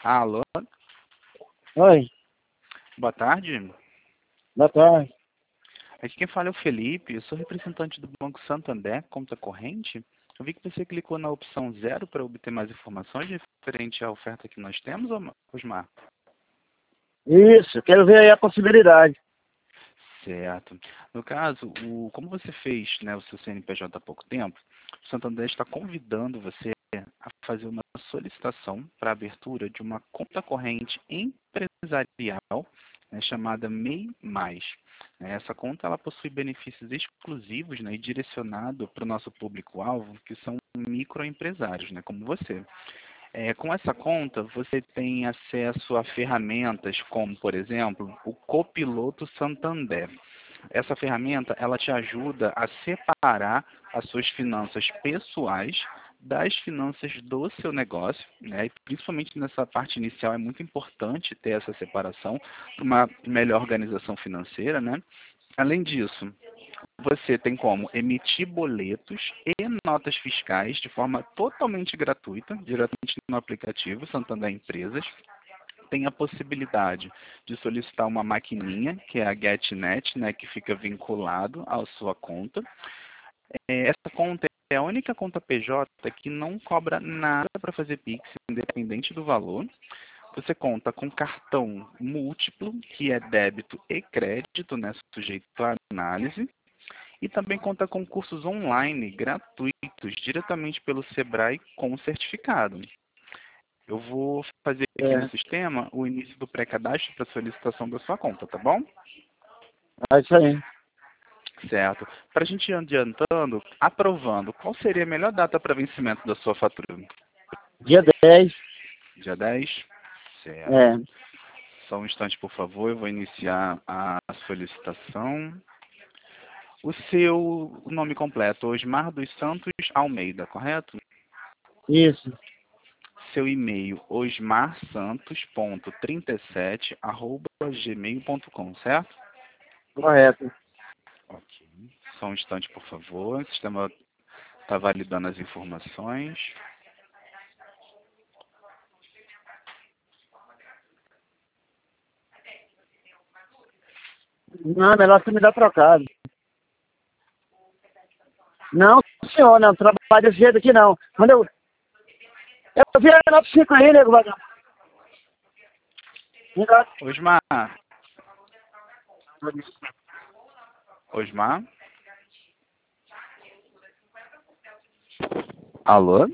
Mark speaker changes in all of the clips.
Speaker 1: Alô,
Speaker 2: Oi,
Speaker 1: boa tarde.
Speaker 2: boa tarde.
Speaker 1: Aqui quem fala é o Felipe, eu sou representante do Banco Santander, conta corrente. Eu vi que você clicou na opção 0 para obter mais informações referente à oferta que nós temos, Osmar?
Speaker 2: Isso, quero ver aí a possibilidade.
Speaker 1: Certo. No caso, como você fez, né, o seu CNPJ há pouco tempo, o Santander está convidando você a fazer uma solicitação para a abertura de uma conta corrente empresarial, né, chamada MEI+. Essa conta ela possui benefícios exclusivos, né, e direcionado para o nosso público-alvo, que são microempresários, né, como você. Com essa conta, você tem acesso a ferramentas como, por exemplo, o Copiloto Santander. Essa ferramenta, ela te ajuda a separar as suas finanças pessoais das finanças do seu negócio, né? E principalmente nessa parte inicial é muito importante ter essa separação para uma melhor organização financeira, né? Além disso, você tem como emitir boletos e notas fiscais de forma totalmente gratuita, diretamente no aplicativo Santander Empresas. Tem a possibilidade de solicitar uma maquininha, que é a GetNet, né, que fica vinculado à sua conta. Essa conta é a única conta PJ que não cobra nada para fazer Pix, independente do valor. Você conta com cartão múltiplo, que é débito e crédito, né, sujeito à análise. E também conta com cursos online gratuitos diretamente pelo Sebrae com certificado. Eu vou fazer aqui no
Speaker 2: É,
Speaker 1: sistema o início do pré-cadastro para solicitação da sua conta, tá bom?
Speaker 2: é isso aí.
Speaker 1: Certo. Para a gente ir adiantando, aprovando, qual seria a melhor data para vencimento da sua fatura?
Speaker 2: Dia 10.
Speaker 1: Dia 10? Certo.
Speaker 2: É,
Speaker 1: Só um instante, por favor, eu vou iniciar a solicitação. O seu nome completo, Osmar dos Santos Almeida, correto?
Speaker 2: isso,
Speaker 1: Seu e-mail, osmarsantos.37@gmail.com, certo?
Speaker 2: correto.
Speaker 1: Ok. Só um instante, por favor. O sistema está validando as informações.
Speaker 2: Não, é melhor você me dar trocado. Não, senhor, não trabalho desse jeito aqui não. Quando eu vi a 95 aí, nego, vagabundo.
Speaker 1: Osmar, Osmar? Alô?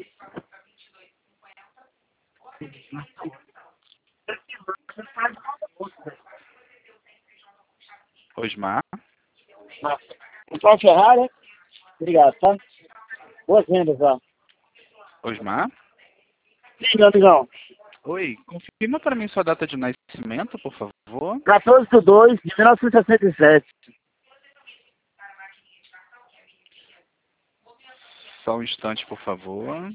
Speaker 1: Osmar?
Speaker 2: Pessoal Ferrari, obrigado, tá? Boas vendas, ó.
Speaker 1: Osmar?
Speaker 2: Sim, meu amigão.
Speaker 1: Oi, confirma para mim sua data de nascimento, por favor.
Speaker 2: 14/2/1967.
Speaker 1: Só um instante, por favor.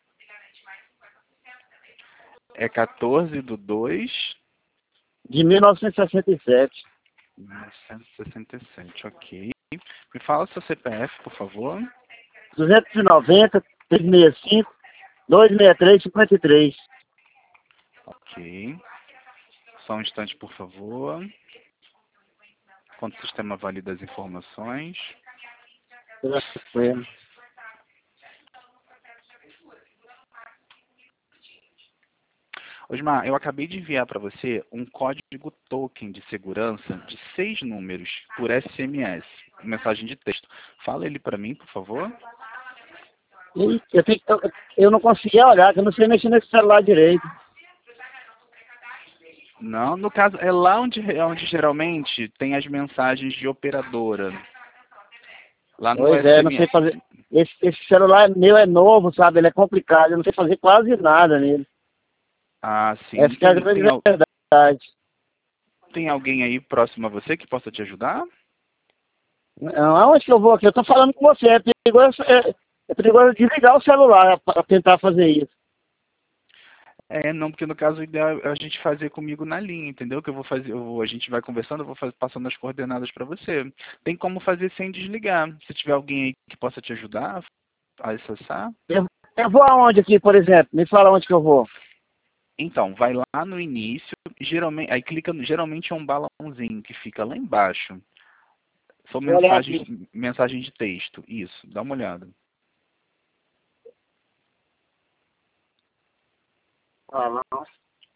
Speaker 1: É 14/2
Speaker 2: De 1967.
Speaker 1: de 1967, ok. Me fala seu CPF, por favor.
Speaker 2: 290, 365, 263, 53.
Speaker 1: Ok. Só um instante, por favor. Enquanto o sistema valida as informações. Osmar, eu acabei de enviar para você um código token de segurança de 6 números por SMS, mensagem de texto. Fala ele para mim, por favor.
Speaker 2: E eu não conseguia olhar, que eu não sei mexer nesse celular direito.
Speaker 1: Não, no caso, é lá onde geralmente tem as mensagens de operadora. Lá no
Speaker 2: Pois é, não sei
Speaker 1: SMS.
Speaker 2: fazer. Esse celular meu é novo, sabe? Ele é complicado, eu não sei fazer quase nada nele.
Speaker 1: Ah, sim.
Speaker 2: Essa que é a grande verdade.
Speaker 1: Tem alguém aí próximo a você que possa te ajudar?
Speaker 2: Não, aonde que eu vou aqui? Eu tô falando com você, é perigoso desligar o celular para tentar fazer isso.
Speaker 1: Não, porque no caso o ideal é a gente fazer comigo na linha, entendeu? Que eu vou fazer, a gente vai conversando, eu vou passando as coordenadas para você. Tem como fazer sem desligar. Se tiver alguém aí que possa te ajudar a acessar.
Speaker 2: Eu vou aonde aqui, por exemplo? Me fala onde que eu vou.
Speaker 1: Então, vai lá no início, geralmente, aí clica, geralmente é um balãozinho que fica lá embaixo. São
Speaker 2: Vou olhar aqui.
Speaker 1: mensagens de texto. Isso, dá uma olhada.
Speaker 2: Ah, não.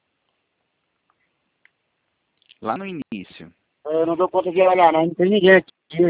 Speaker 1: Lá no início.
Speaker 2: Eu não dou conta de olhar, não. Não tem ninguém aqui.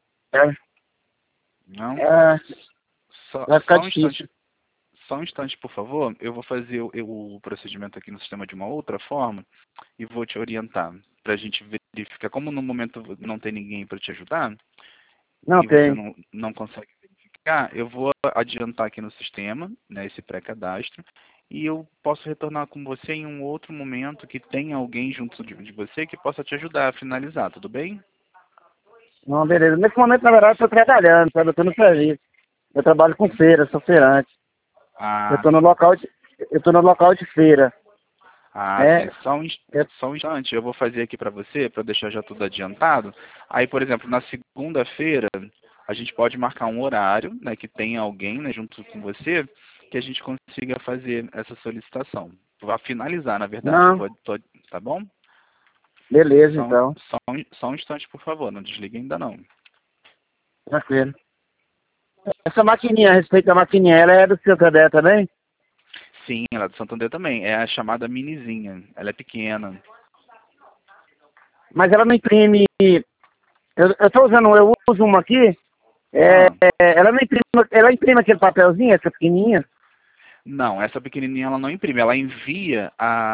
Speaker 1: Não?
Speaker 2: É,
Speaker 1: Só,
Speaker 2: vai ficar
Speaker 1: só um instante.
Speaker 2: difícil.
Speaker 1: Só um instante, por favor. Eu vou fazer o procedimento aqui no sistema de uma outra forma e vou te orientar para a gente verificar. Como no momento não tem ninguém para te ajudar
Speaker 2: Não
Speaker 1: e você
Speaker 2: tem.
Speaker 1: não consegue verificar, eu vou adiantar aqui no sistema, né, esse pré-cadastro, e eu posso retornar com você em um outro momento que tenha alguém junto de você que possa te ajudar a finalizar, tudo bem?
Speaker 2: Não, beleza. Nesse momento, na verdade, eu estou trabalhando, sabe? Eu estou no serviço. Eu trabalho com feira, sou feirante. Eu
Speaker 1: Ah,
Speaker 2: estou no
Speaker 1: sim.
Speaker 2: local de, eu tô no local de feira.
Speaker 1: Ah, sim.
Speaker 2: É,
Speaker 1: Só um instante. Eu vou fazer aqui para você, para deixar já tudo adiantado. Aí, por exemplo, na segunda-feira, a gente pode marcar um horário, né, que tenha alguém, né, junto com você, que a gente consiga fazer essa solicitação. Vai finalizar, na verdade.
Speaker 2: não,
Speaker 1: Tá bom?
Speaker 2: beleza, então.
Speaker 1: Só um instante, por favor. Não desligue ainda não.
Speaker 2: Tranquilo. Essa maquininha, a respeito da maquininha, ela é do seu Cadê também?
Speaker 1: Sim, ela é do Santander também. É a chamada minizinha. Ela é pequena.
Speaker 2: Mas ela não imprime. Eu tô usando, eu uso uma aqui. É,
Speaker 1: Ah.
Speaker 2: ela não imprime, ela imprime aquele papelzinho, essa pequenininha.
Speaker 1: Não, essa pequenininha ela não imprime, ela envia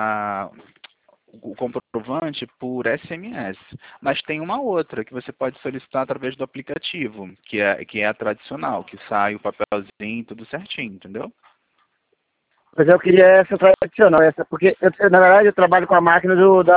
Speaker 1: o comprovante por SMS. Mas tem uma outra que você pode solicitar através do aplicativo, que é a tradicional, que sai o papelzinho tudo certinho, entendeu?
Speaker 2: Mas eu queria essa tradicional, essa, porque na verdade eu trabalho com a máquina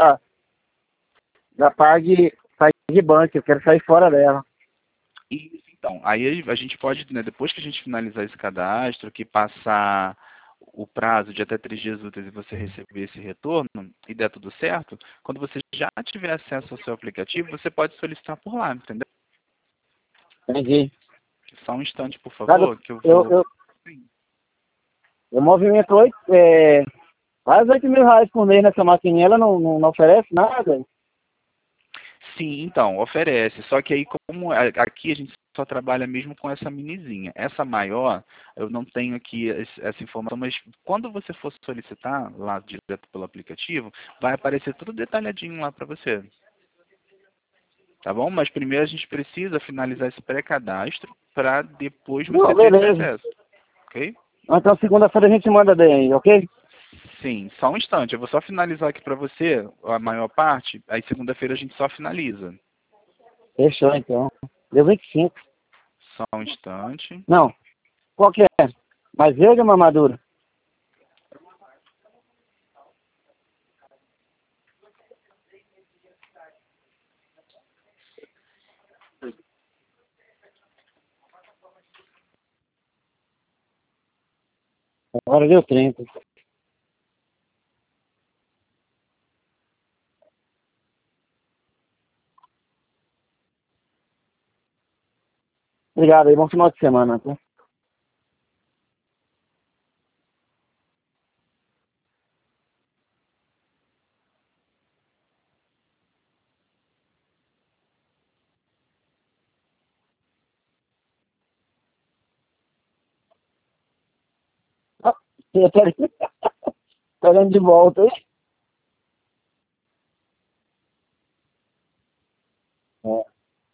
Speaker 2: da PagBank, eu quero sair fora dela.
Speaker 1: E então, aí a gente pode, né, depois que a gente finalizar esse cadastro, que passar o prazo de até 3 dias úteis e você receber esse retorno e der tudo certo, quando você já tiver acesso ao seu aplicativo, você pode solicitar por lá, entendeu?
Speaker 2: Entendi.
Speaker 1: Só um instante, por
Speaker 2: Sabe,
Speaker 1: favor, que eu
Speaker 2: eu,
Speaker 1: vou.
Speaker 2: eu, eu movimento quase R$ 8.000 por mês nessa maquininha, ela não oferece nada.
Speaker 1: Sim, então, oferece. Só que aí, como aqui a gente só trabalha mesmo com essa minizinha. Essa maior, eu não tenho aqui essa informação, mas quando você for solicitar lá direto pelo aplicativo, vai aparecer tudo detalhadinho lá para você. Tá bom? Mas primeiro a gente precisa finalizar esse pré-cadastro para depois
Speaker 2: Não,
Speaker 1: você ter esse
Speaker 2: beleza.
Speaker 1: acesso. Ok?
Speaker 2: Então segunda-feira a gente manda bem aí, ok?
Speaker 1: Sim, só um instante. Eu vou só finalizar aqui para você a maior parte, aí segunda-feira a gente só finaliza.
Speaker 2: Fechou então. Deu 25.
Speaker 1: Só um instante.
Speaker 2: Não, qual que é? Mais verde ou mais madura? Agora deu 30. Obrigado aí, bom final de semana, tá? Ah, você tá olhando de volta aí? É.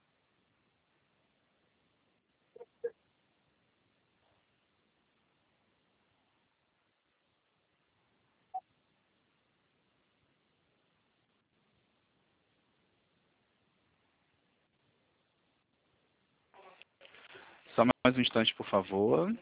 Speaker 1: Só mais um instante, por favor.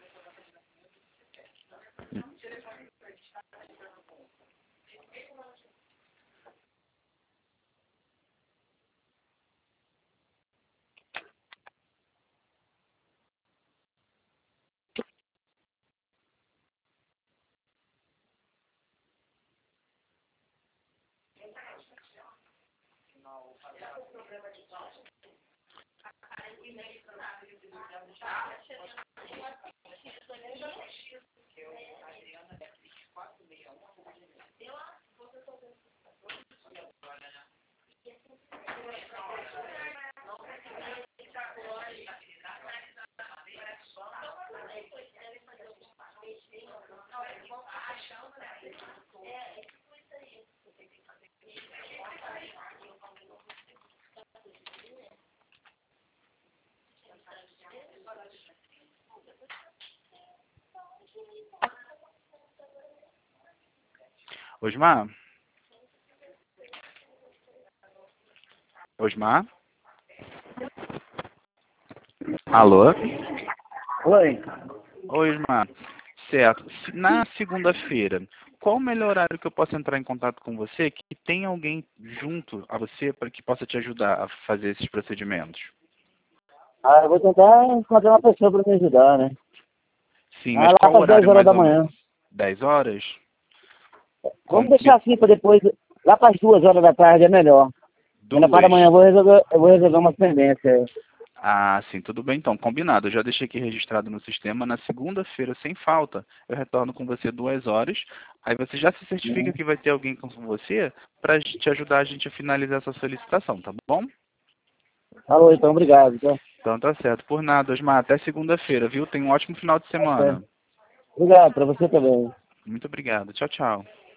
Speaker 1: Osmar? Osmar? Alô?
Speaker 2: Oi.
Speaker 1: Oi, Osmar. Certo. Na segunda-feira, qual o melhor horário que eu posso entrar em contato com você que tem alguém junto a você para que possa te ajudar a fazer esses procedimentos?
Speaker 2: Ah, eu vou tentar encontrar uma pessoa para me ajudar, né?
Speaker 1: Sim,
Speaker 2: Ah,
Speaker 1: mas
Speaker 2: lá
Speaker 1: qual o
Speaker 2: para as 10
Speaker 1: horário
Speaker 2: horas
Speaker 1: mais
Speaker 2: da
Speaker 1: ou
Speaker 2: manhã.
Speaker 1: menos? 10 horas?
Speaker 2: Vamos deixar
Speaker 1: Combi...
Speaker 2: assim para depois, lá para as 2 horas da tarde é melhor. E na parte da
Speaker 1: Duas.
Speaker 2: manhã eu vou resolver uma pendência.
Speaker 1: Ah, sim, tudo bem então, combinado. Eu já deixei aqui registrado no sistema. Na segunda-feira, sem falta, eu retorno com você 2 horas. Aí você já se certifica que vai ter alguém com você para te ajudar a gente a finalizar essa solicitação, tá bom?
Speaker 2: Falou então, obrigado. Tá?
Speaker 1: Então tá certo. Por nada, Osmar. Até segunda-feira, viu? Tenha um ótimo final de
Speaker 2: É.
Speaker 1: semana.
Speaker 2: Obrigado, para você também.
Speaker 1: Muito obrigado. Tchau, tchau.